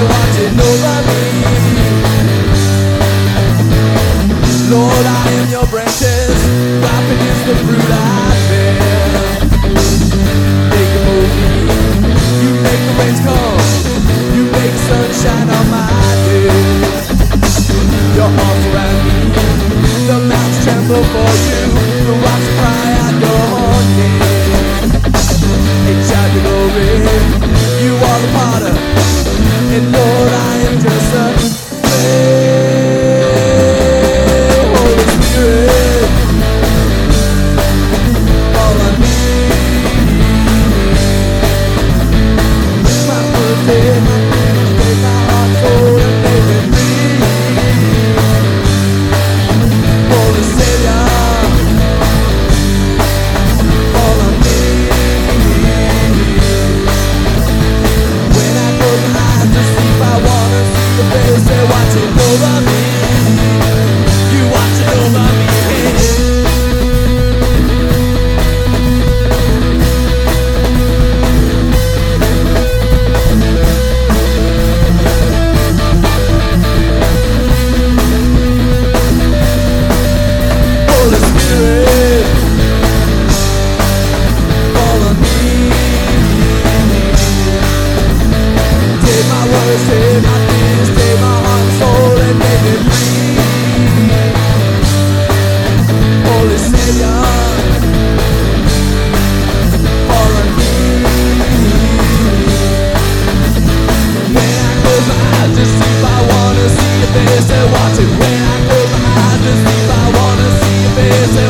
watching over me. Lord, I am your branches, ripen is the fruit I bear. Make a move, you make the rains come, you make sunshine on my head. Your arms around me, the mountains tremble for you, the rocks cry out your name. And shout your glory, you are the potter, and Lord, I am just a clay. Holy Spirit, fall on me. My birthday, take my heart, soul, and make it free. Holy Savior, fall on me. When I close my eyes to sleep, I wanna see your face. They're watching over me. You watching over me. Holy Spirit, fall on me. Take my words, take my fears, take my heart and soul and make it free. Holy Savior, fall on me. When I close my eyes to sleep, I wanna see your face and watch it. When I close my eyes to sleep, I wanna see your face